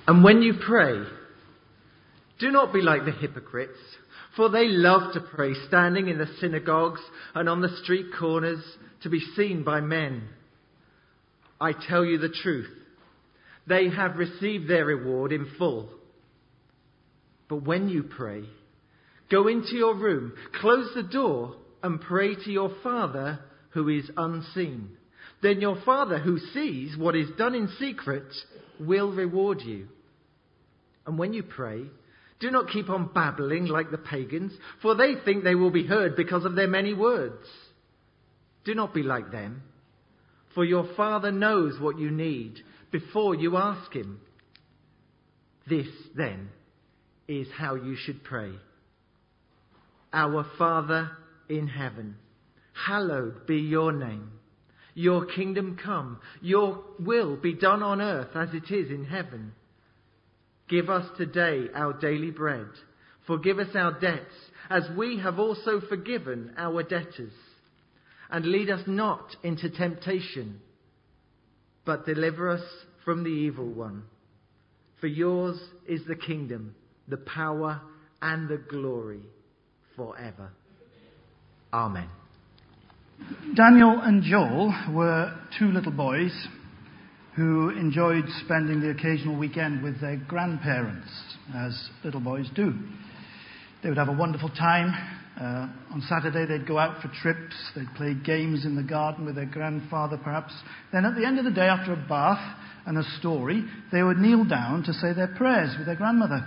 And when you pray, do not be like the hypocrites, for they love to pray standing in the synagogues and on the street corners to be seen by men. I tell you the truth, they have received their reward in full. But when you pray, go into your room, close the door, and pray to your Father who is unseen. Then your Father who sees what is done in secret will reward you. And when you pray, do not keep on babbling like the pagans, for they think they will be heard because of their many words. Do not be like them, for your Father knows what you need before you ask him. This, then, is how you should pray. Our Father in heaven, hallowed be your name. Your kingdom come, your will be done on earth as it is in heaven. Give us today our daily bread. Forgive us our debts, as we have also forgiven our debtors. And lead us not into temptation, but deliver us from the evil one. For yours is the kingdom, the power, and the glory forever. Amen. Daniel and Joel were two little boys who enjoyed spending the occasional weekend with their grandparents, as little boys do. They would have a wonderful time. On Saturday they'd go out for trips, they'd play games in the garden with their grandfather perhaps. Then at the end of the day, after a bath and a story, they would kneel down to say their prayers with their grandmother.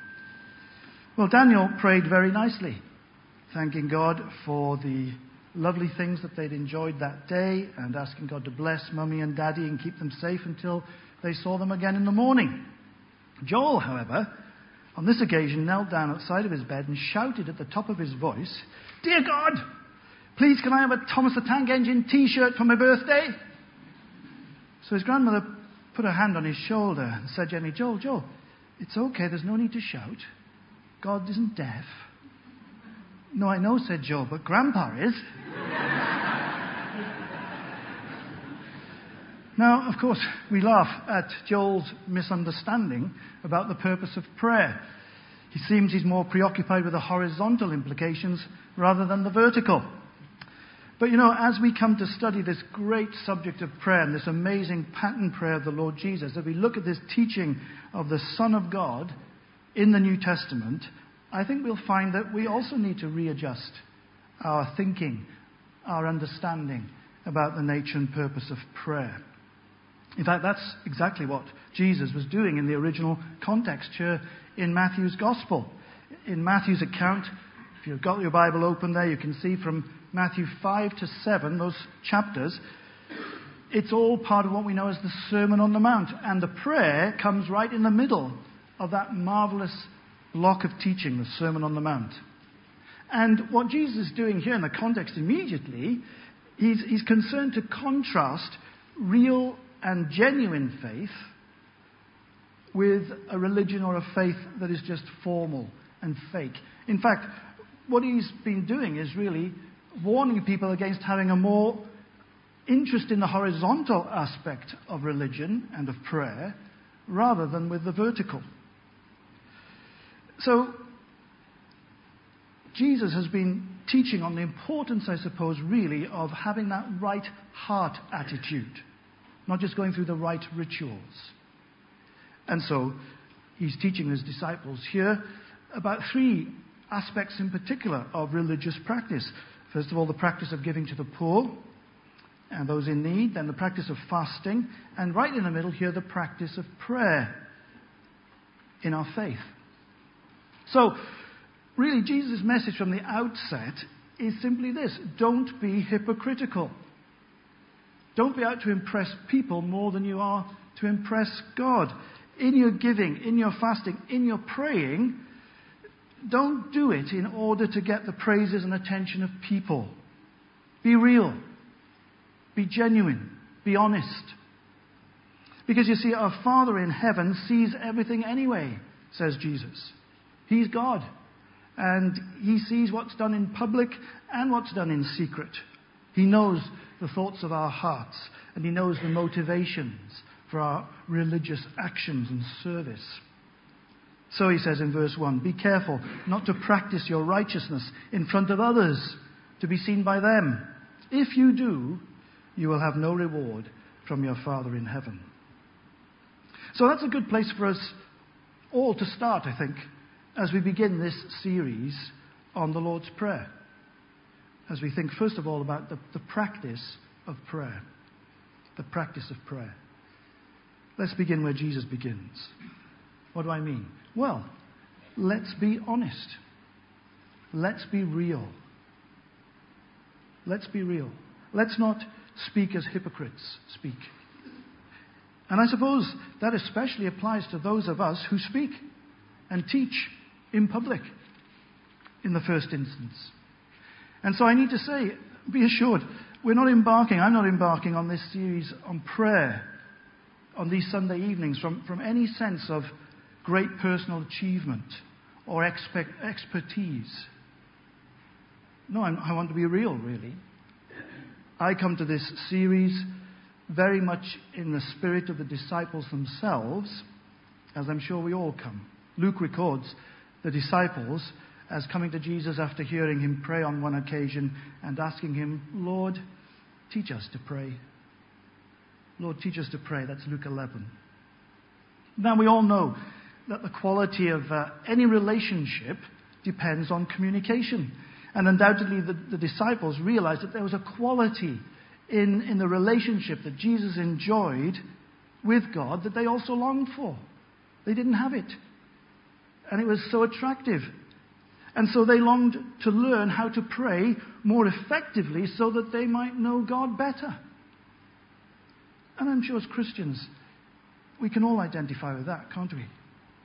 Well, Daniel prayed very nicely, thanking God for the lovely things that they'd enjoyed that day and asking God to bless Mummy and Daddy and keep them safe until they saw them again in the morning. Joel, however, on this occasion knelt down outside of his bed and shouted at the top of his voice, "Dear God, please can I have a Thomas the Tank Engine t-shirt for my birthday?" So his grandmother put her hand on his shoulder and said gently, Joel, it's okay, there's no need to shout. God isn't deaf." "No, I know," said Joel, "but Grandpa is." Now, of course, we laugh at Joel's misunderstanding about the purpose of prayer. He seems he's more preoccupied with the horizontal implications rather than the vertical. But as we come to study this great subject of prayer and this amazing pattern prayer of the Lord Jesus, as we look at this teaching of the Son of God in the New Testament, I think we'll find that we also need to readjust our thinking, our understanding about the nature and purpose of prayer. In fact, that's exactly what Jesus was doing in the original context here in Matthew's Gospel. In Matthew's account, if you've got your Bible open there, you can see from Matthew 5 to 7, those chapters, it's all part of what we know as the Sermon on the Mount. And the prayer comes right in the middle of that marvelous block of teaching, the Sermon on the Mount. And what Jesus is doing here in the context immediately, he's concerned to contrast real and genuine faith with a religion or a faith that is just formal and fake. In fact, what he's been doing is really warning people against having a more interest in the horizontal aspect of religion and of prayer rather than with the vertical. So, Jesus has been teaching on the importance, I suppose, really, of having that right heart attitude, not just going through the right rituals. And so, he's teaching his disciples here about three aspects in particular of religious practice. First of all, the practice of giving to the poor and those in need, then the practice of fasting, and right in the middle here, the practice of prayer in our faith. So, really, Jesus' message from the outset is simply this: don't be hypocritical. Don't be out to impress people more than you are to impress God. In your giving, in your fasting, in your praying, don't do it in order to get the praises and attention of people. Be real. Be genuine. Be honest. Because you see, our Father in heaven sees everything anyway, says Jesus. He's God. And he sees what's done in public and what's done in secret. He knows the thoughts of our hearts. And he knows the motivations for our religious actions and service. So he says in verse 1, be careful not to practice your righteousness in front of others to be seen by them. If you do, you will have no reward from your Father in heaven. So that's a good place for us all to start, I think, as we begin this series on the Lord's Prayer. As we think, first of all, about the practice of prayer. The practice of prayer. Let's begin where Jesus begins. What do I mean? Well, let's be honest. Let's be real. Let's be real. Let's not speak as hypocrites speak. And I suppose that especially applies to those of us who speak and teach in public in the first instance. And so I need to say, be assured, I'm not embarking on this series on prayer on these Sunday evenings from any sense of great personal achievement or expertise. No, I want to be real, really. I come to this series very much in the spirit of the disciples themselves, as I'm sure we all come. Luke records the disciples as coming to Jesus after hearing him pray on one occasion and asking him, Lord, teach us to pray. Lord, teach us to pray. That's Luke 11. Now, we all know that the quality of any relationship depends on communication. And undoubtedly the disciples realized that there was a quality in the relationship that Jesus enjoyed with God that they also longed for. They didn't have it. And it was so attractive. And so they longed to learn how to pray more effectively so that they might know God better. And I'm sure as Christians, we can all identify with that, can't we?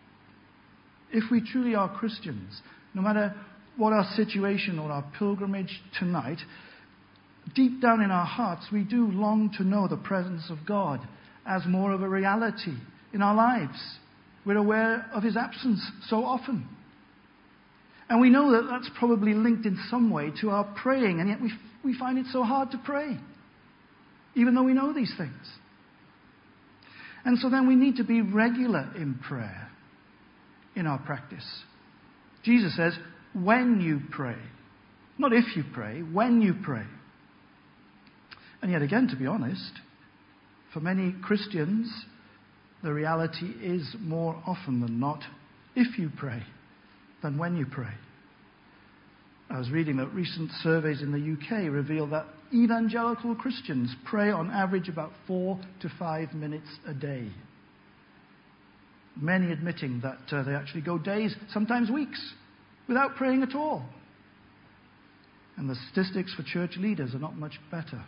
If we truly are Christians, no matter what our situation or our pilgrimage tonight, deep down in our hearts, we do long to know the presence of God as more of a reality in our lives. We're aware of his absence so often. And we know that that's probably linked in some way to our praying, and yet we find it so hard to pray, even though we know these things. And so then we need to be regular in prayer in our practice. Jesus says, when you pray. Not if you pray, when you pray. And yet again, to be honest, for many Christians, the reality is more often than not, if you pray, than when you pray. I was reading that recent surveys in the UK reveal that evangelical Christians pray on average about 4 to 5 minutes a day. Many admitting that they actually go days, sometimes weeks, without praying at all. And the statistics for church leaders are not much better.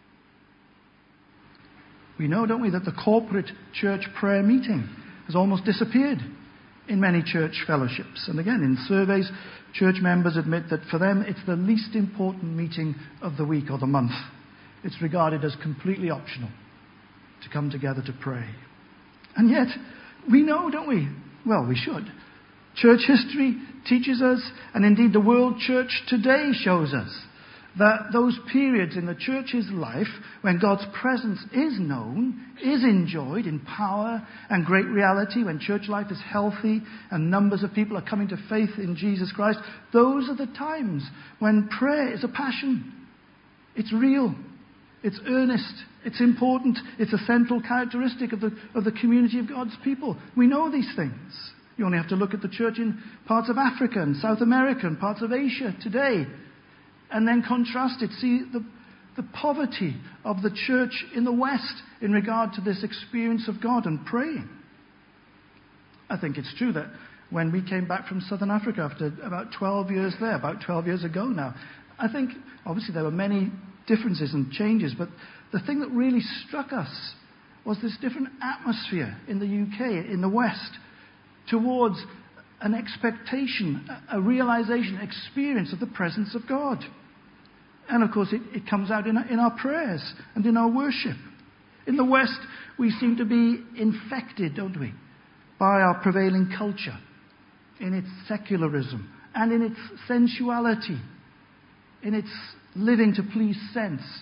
We know, don't we, that the corporate church prayer meeting has almost disappeared in many church fellowships. And again, in surveys, church members admit that for them it's the least important meeting of the week or the month. It's regarded as completely optional to come together to pray. And yet, we know, don't we? Well, we should. Church history teaches us, and indeed the world church today shows us, that those periods in the church's life when God's presence is known, is enjoyed in power and great reality, when church life is healthy and numbers of people are coming to faith in Jesus Christ, those are the times when prayer is a passion. It's real. It's earnest. It's important. It's a central characteristic of the community of God's people. We know these things. You only have to look at the church in parts of Africa and South America and parts of Asia today, and then contrast it. See the poverty of the church in the West in regard to this experience of God and praying. I think it's true that when we came back from Southern Africa after about 12 years there, about 12 years ago now, I think obviously there were many differences and changes, but the thing that really struck us was this different atmosphere in the UK, in the West, towards an expectation, a realization, experience of the presence of God. And of course it comes out in our prayers and in our worship. In the West, we seem to be infected, don't we, by our prevailing culture, in its secularism and in its sensuality, in its living to please sense,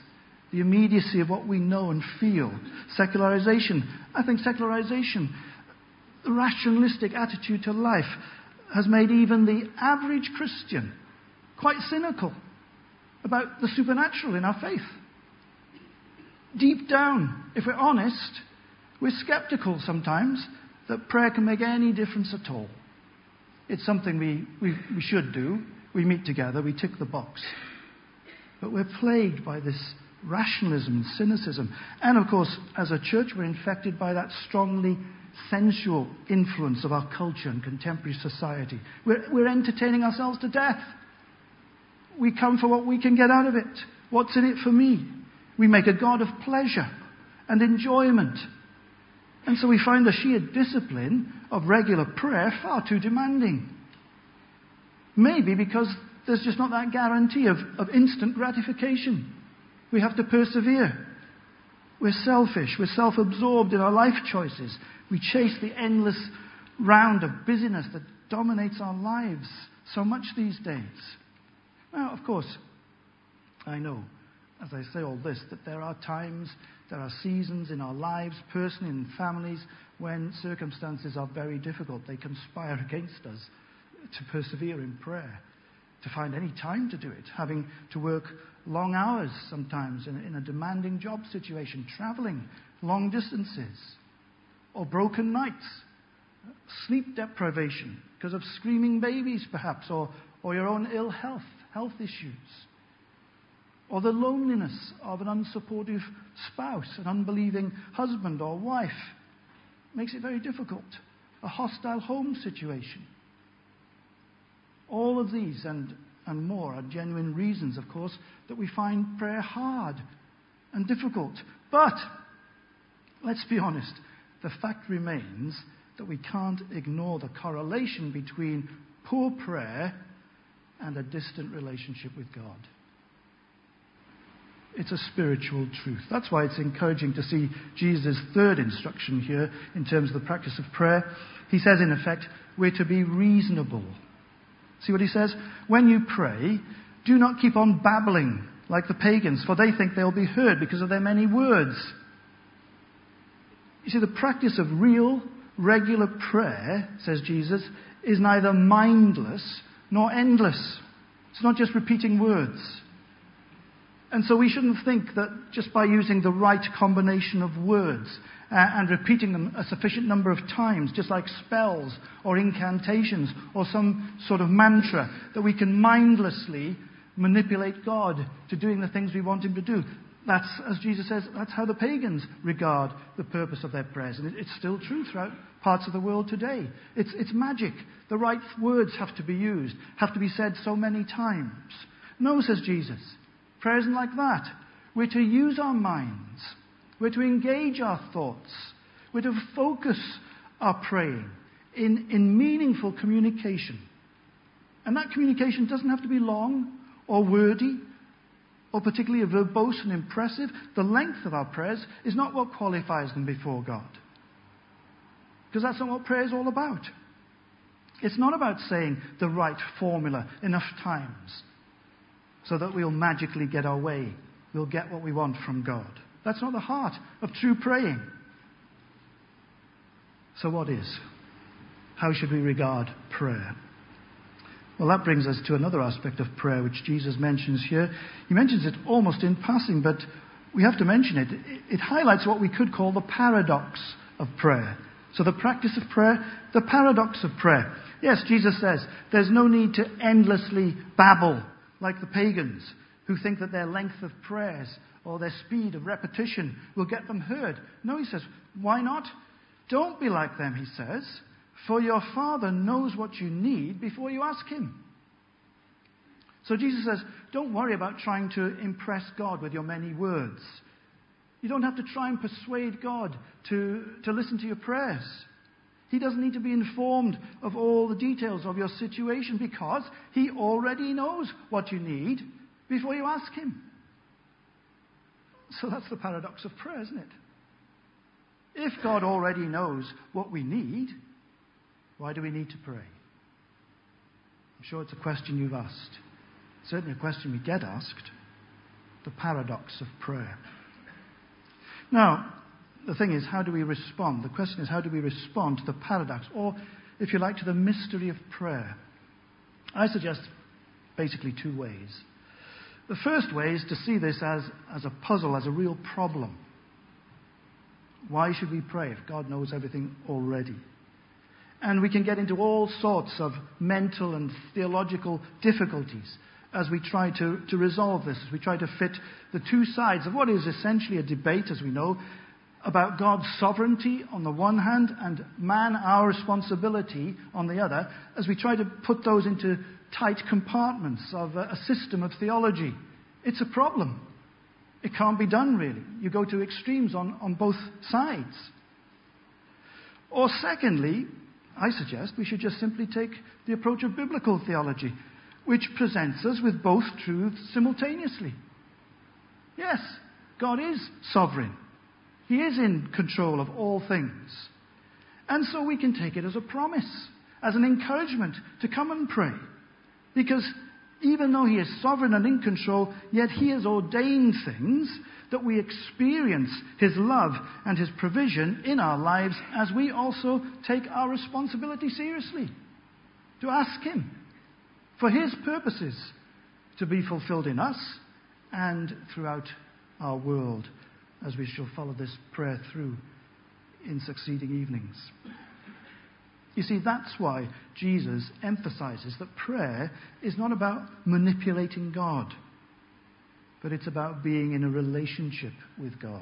the immediacy of what we know and feel. Secularization. I think secularization, the rationalistic attitude to life, has made even the average Christian quite cynical about the supernatural in our faith. Deep down, if we're honest, we're skeptical sometimes that prayer can make any difference at all. It's something we should do. We meet together, we tick the box. But we're plagued by this rationalism and cynicism. And of course, as a church, we're infected by that strongly sensual influence of our culture and contemporary society. We're entertaining ourselves to death. We come for what we can get out of it. What's in it for me? We make a God of pleasure and enjoyment. And so we find the sheer discipline of regular prayer far too demanding. Maybe because there's just not that guarantee of instant gratification. We have to persevere. We're selfish. We're self-absorbed in our life choices. We chase the endless round of busyness that dominates our lives so much these days. Now, of course, I know, as I say all this, that there are times, there are seasons in our lives, personally and families, when circumstances are very difficult. They conspire against us to persevere in prayer, to find any time to do it, having to work long hours sometimes in a demanding job situation, traveling long distances, or broken nights, sleep deprivation because of screaming babies perhaps, or your own ill health issues, or the loneliness of an unsupportive spouse, an unbelieving husband or wife. Makes it very difficult. A hostile home situation. All of these and more are genuine reasons, of course, that we find prayer hard and difficult. But, let's be honest, the fact remains that we can't ignore the correlation between poor prayer and a distant relationship with God. It's a spiritual truth. That's why it's encouraging to see Jesus' third instruction here in terms of the practice of prayer. He says, in effect, we're to be reasonable. See what he says? When you pray, do not keep on babbling like the pagans, for they think they'll be heard because of their many words. You see, the practice of real, regular prayer, says Jesus, is neither mindless nor endless. It's not just repeating words. And so we shouldn't think that just by using the right combination of words and repeating them a sufficient number of times, just like spells or incantations or some sort of mantra, that we can mindlessly manipulate God to doing the things we want him to do. That's, as Jesus says, that's how the pagans regard the purpose of their prayers. And it's still true throughout parts of the world today. It's magic. The right words have to be used, have to be said so many times. No, says Jesus. Prayer isn't like that. We're to use our minds. We're to engage our thoughts. We're to focus our praying in meaningful communication. And that communication doesn't have to be long or wordy or particularly verbose and impressive. The length of our prayers is not what qualifies them before God. Because that's not what prayer is all about. It's not about saying the right formula enough times so that we'll magically get our way. We'll get what we want from God. That's not the heart of true praying. So what is? How should we regard prayer? Well, that brings us to another aspect of prayer which Jesus mentions here. He mentions it almost in passing, but we have to mention it. It highlights what we could call the paradox of prayer. So the practice of prayer, the paradox of prayer. Yes, Jesus says there's no need to endlessly babble like the pagans who think that their length of prayers or their speed of repetition will get them heard. No, he says, why not? Don't be like them, he says, for your Father knows what you need before you ask him. So Jesus says, don't worry about trying to impress God with your many words. You don't have to try and persuade God to listen to your prayers. He doesn't need to be informed of all the details of your situation because he already knows what you need before you ask him. So that's the paradox of prayer, isn't it? If God already knows what we need, why do we need to pray? I'm sure it's a question you've asked. Certainly a question we get asked. the paradox of prayer. Now, the thing is, how do we respond? The question is, how do we respond to the paradox, or, if you like, to the mystery of prayer? I suggest basically two ways. The first way is to see this as a puzzle, as a real problem. Why should we pray if God knows everything already? And we can get into all sorts of mental and theological difficulties as we try to resolve this, as we try to fit the two sides of what is essentially a debate, as we know, about God's sovereignty on the one hand and man, our responsibility, on the other, as we try to put those into tight compartments of a system of theology. It's a problem. It can't be done, really. You go to extremes on both sides. Or secondly, I suggest we should just simply take the approach of biblical theology, which presents us with both truths simultaneously. Yes, God is sovereign. He is in control of all things. And so we can take it as a promise, as an encouragement to come and pray. Because even though He is sovereign and in control, yet He has ordained things that we experience His love and His provision in our lives as we also take our responsibility seriously. To ask Him for His purposes to be fulfilled in us and throughout our world, as we shall follow this prayer through in succeeding evenings. You see, that's why Jesus emphasizes that prayer is not about manipulating God, but it's about being in a relationship with God.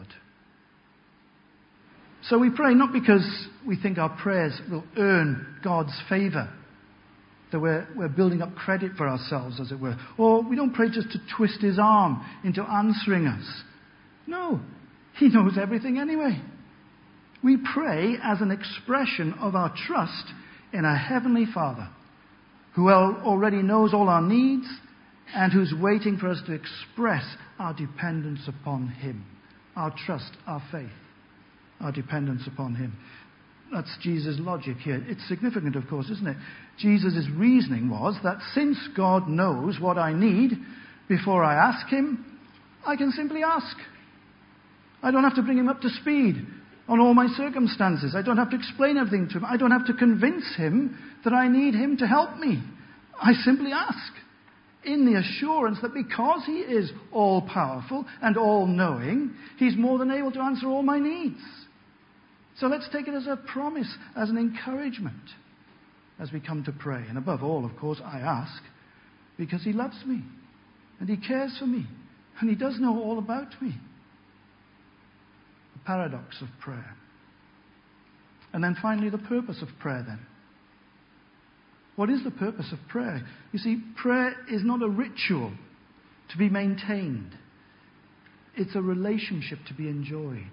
So we pray not because we think our prayers will earn God's favor, that we're building up credit for ourselves, as it were. Or we don't pray just to twist His arm into answering us. No, He knows everything anyway. We pray as an expression of our trust in our Heavenly Father, who already knows all our needs and who's waiting for us to express our dependence upon Him, our trust, our faith, our dependence upon Him. That's Jesus' logic here. It's significant, of course, isn't it? Jesus' reasoning was that since God knows what I need before I ask Him, I can simply ask. I don't have to bring Him up to speed on all my circumstances. I don't have to explain everything to Him. I don't have to convince Him that I need Him to help me. I simply ask in the assurance that because He is all-powerful and all-knowing, He's more than able to answer all my needs. So let's take it as a promise, as an encouragement as we come to pray. And above all, of course, I ask because He loves me and He cares for me and He does know all about me. The paradox of prayer. And then finally, the purpose of prayer then. What is the purpose of prayer? You see, prayer is not a ritual to be maintained. It's a relationship to be enjoyed.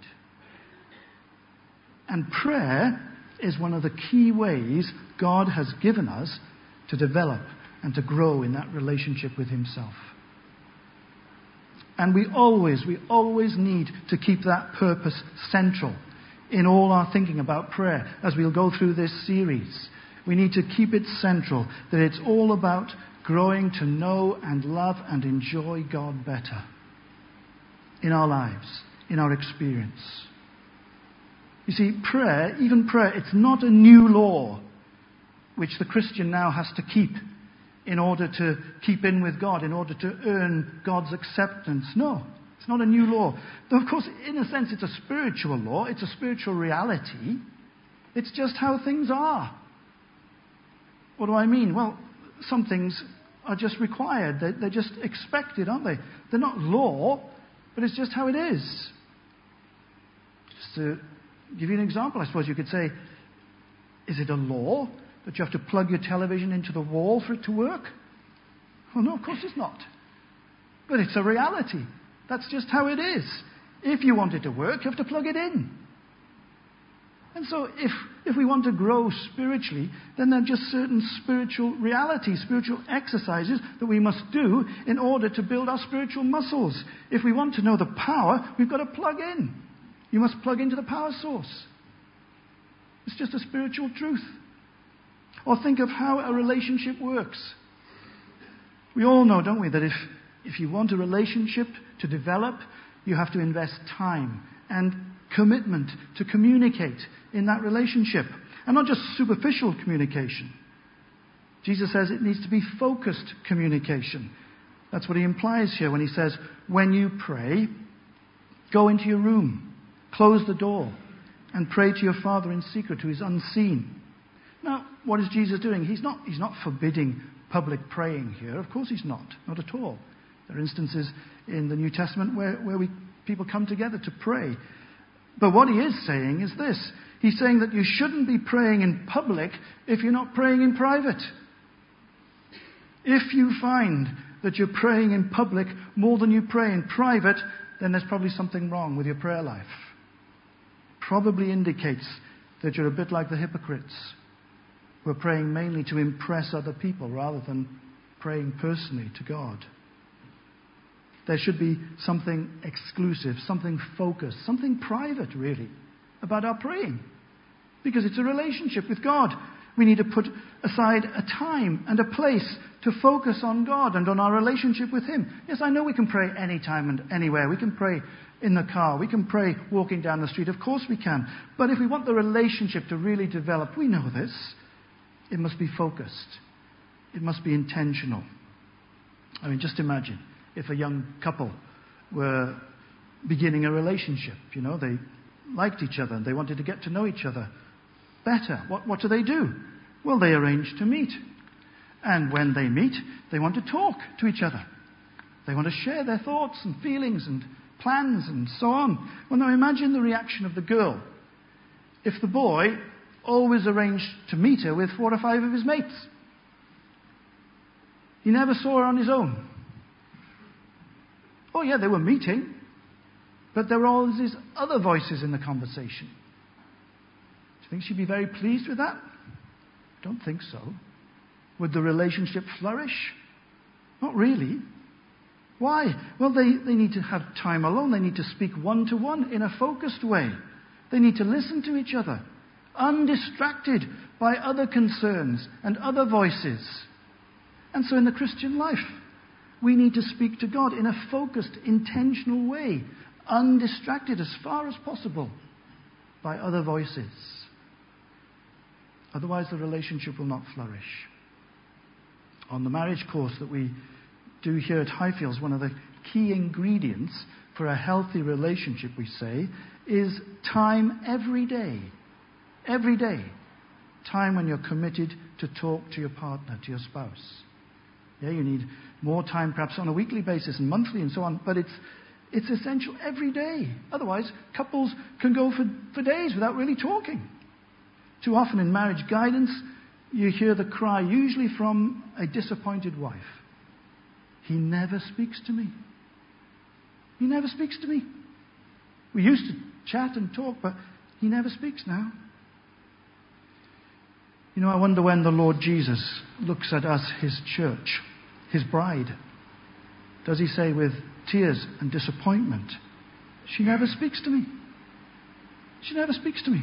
And prayer is one of the key ways God has given us to develop and to grow in that relationship with Himself. And we always need to keep that purpose central in all our thinking about prayer as we'll go through this series. We need to keep it central, that it's all about growing to know and love and enjoy God better in our lives, in our experience. You see, prayer, it's not a new law which the Christian now has to keep in order to keep in with God, in order to earn God's acceptance. No, it's not a new law. Though, of course, in a sense, it's a spiritual law. It's a spiritual reality. It's just how things are. What do I mean? Well, some things are just required. They're just expected, aren't they? They're not law, but it's just how it is. Just to give you an example, I suppose you could say, is it a law that you have to plug your television into the wall for it to work? Well, no, of course it's not. But it's a reality. That's just how it is. If you want it to work, you have to plug it in. And so if we want to grow spiritually, then there are just certain spiritual realities, spiritual exercises that we must do in order to build our spiritual muscles. If we want to know the power, we've got to plug in. You must plug into the power source. It's just a spiritual truth. Or think of how a relationship works. We all know, don't we, that if If you want a relationship to develop, you have to invest time and commitment to communicate in that relationship. And not just superficial communication. Jesus says it needs to be focused communication. That's what he implies here when he says, when you pray, go into your room, close the door, and pray to your Father in secret who is unseen. Now, what is Jesus doing? He's not forbidding public praying here. Of course he's not at all. There are instances in the New Testament where people come together to pray. But what he is saying is this. He's saying that you shouldn't be praying in public if you're not praying in private. If you find that you're praying in public more than you pray in private, then there's probably something wrong with your prayer life. Probably indicates that you're a bit like the hypocrites who are praying mainly to impress other people rather than praying personally to God. There should be something exclusive, something focused, something private, really, about our praying. Because it's a relationship with God. We need to put aside a time and a place to focus on God and on our relationship with Him. Yes, I know we can pray anytime and anywhere. We can pray in the car. We can pray walking down the street. Of course we can. But if we want the relationship to really develop, we know this. It must be focused. It must be intentional. I mean, just imagine if a young couple were beginning a relationship. You know, they liked each other and they wanted to get to know each other better. What do? Well, they arrange to meet. And when they meet, they want to talk to each other. They want to share their thoughts and feelings and plans and so on. Well, now imagine the reaction of the girl if the boy always arranged to meet her with 4 or 5 of his mates. He never saw her on his own. Oh yeah, they were meeting, but there were all these other voices in the conversation. Do you think she'd be very pleased with that? I don't think so. Would the relationship flourish? Not really. Why? Well, they need to have time alone. They need to speak one-to-one in a focused way. They need to listen to each other, undistracted by other concerns and other voices. And so in the Christian life, we need to speak to God in a focused, intentional way, undistracted as far as possible by other voices. Otherwise, the relationship will not flourish. On the marriage course that we do here at Highfields, one of the key ingredients for a healthy relationship, we say, is time every day. Every day. Time when you're committed to talk to your partner, to your spouse. Yeah, you need more time perhaps on a weekly basis and monthly and so on, but it's essential every day. Otherwise, couples can go for days without really talking. Too often in marriage guidance, you hear the cry, usually from a disappointed wife. He never speaks to me. He never speaks to me. We used to chat and talk, but he never speaks now. You know, I wonder when the Lord Jesus looks at us, his church, his bride, does he say with tears and disappointment, she never speaks to me. She never speaks to me.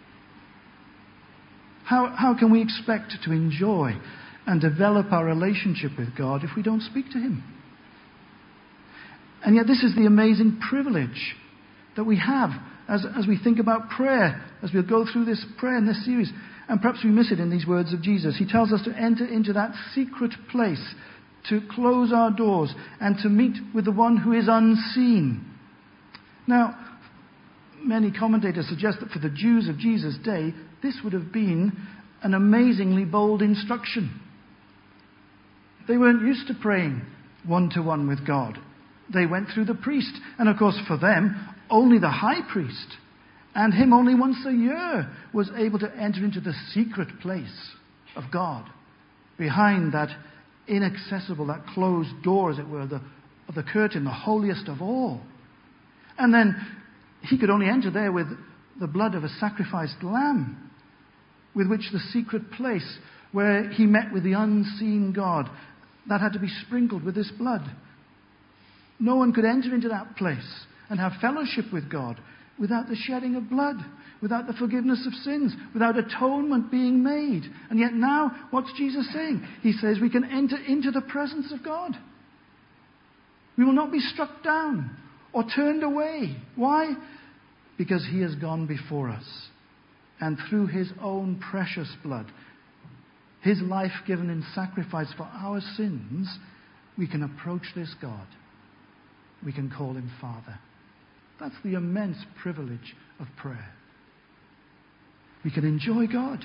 How can we expect to enjoy and develop our relationship with God if we don't speak to him? And yet this is the amazing privilege that we have as we think about prayer, as we'll go through this prayer in this series. And perhaps we miss it in these words of Jesus. He tells us to enter into that secret place, to close our doors, and to meet with the one who is unseen. Now, many commentators suggest that for the Jews of Jesus' day, this would have been an amazingly bold instruction. They weren't used to praying one-to-one with God. They went through the priest. And of course, for them, only the high priest, and him only once a year, was able to enter into the secret place of God, behind that inaccessible, that closed door, as it were, of the curtain, the holiest of all. And then he could only enter there with the blood of a sacrificed lamb, with which the secret place where he met with the unseen God, that had to be sprinkled with this blood. No one could enter into that place and have fellowship with God without the shedding of blood, without the forgiveness of sins, without atonement being made. And yet now, what's Jesus saying? He says we can enter into the presence of God. We will not be struck down or turned away. Why? Because he has gone before us. And through his own precious blood, his life given in sacrifice for our sins, we can approach this God. We can call him Father. That's the immense privilege of prayer. We can enjoy God.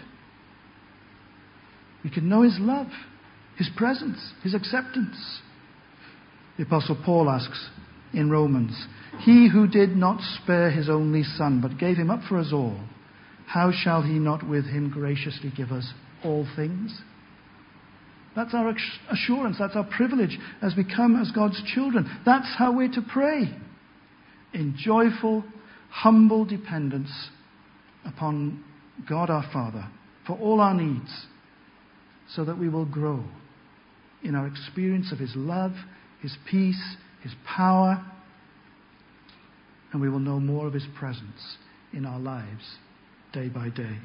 We can know his love, his presence, his acceptance. The Apostle Paul asks in Romans, "He who did not spare his only Son, but gave him up for us all, how shall he not with him graciously give us all things?" That's our assurance, that's our privilege as we come as God's children. That's how we're to pray. In joyful, humble dependence upon God our Father for all our needs, so that we will grow in our experience of his love, his peace, his power, and we will know more of his presence in our lives day by day.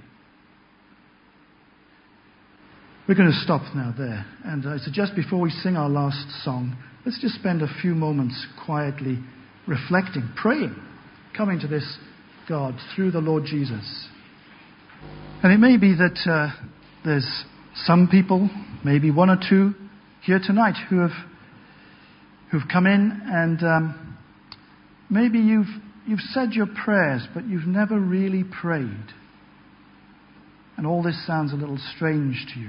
We're going to stop now there, and I suggest before we sing our last song, let's just spend a few moments quietly reflecting, praying, coming to this God through the Lord Jesus. And it may be that there's some people, maybe one or two here tonight, who've come in and maybe you've said your prayers, but you've never really prayed. And all this sounds a little strange to you.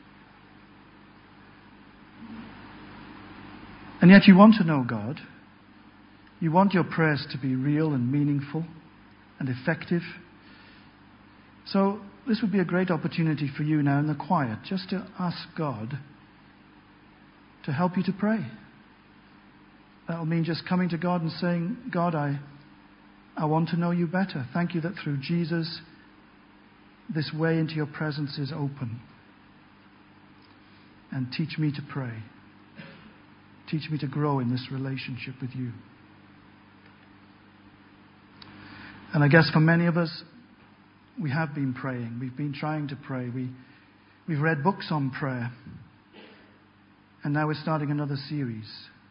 And yet you want to know God. You want your prayers to be real and meaningful and effective. So this would be a great opportunity for you now in the quiet, just to ask God to help you to pray. That will mean just coming to God and saying, "God, I want to know you better. Thank you that through Jesus, this way into your presence is open. And teach me to pray. Teach me to grow in this relationship with you." And I guess for many of us, we have been praying. We've been trying to pray. We've read books on prayer. And now we're starting another series.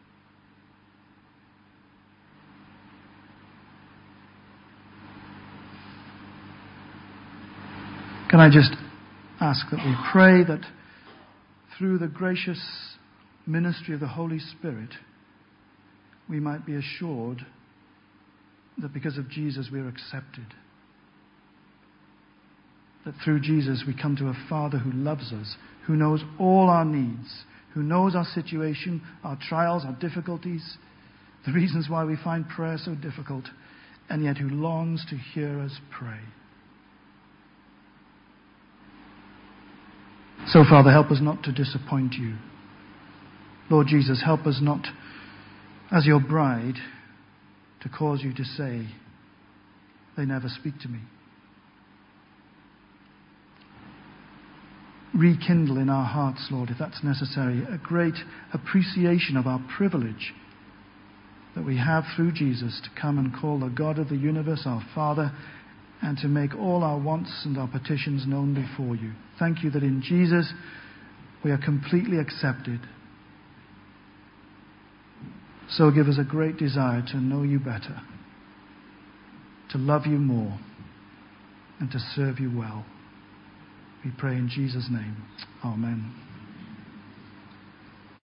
Can I just ask that we pray that through the gracious ministry of the Holy Spirit, we might be assured that because of Jesus we are accepted. That through Jesus we come to a Father who loves us, who knows all our needs, who knows our situation, our trials, our difficulties, the reasons why we find prayer so difficult, and yet who longs to hear us pray. So, Father, help us not to disappoint you. Lord Jesus, help us not, as your bride, to cause you to say, "They never speak to me." Rekindle in our hearts, Lord, if that's necessary, a great appreciation of our privilege that we have through Jesus to come and call the God of the universe our Father, and to make all our wants and our petitions known before you. Thank you that in Jesus we are completely accepted. So give us a great desire to know you better, to love you more, and to serve you well. We pray in Jesus' name. Amen.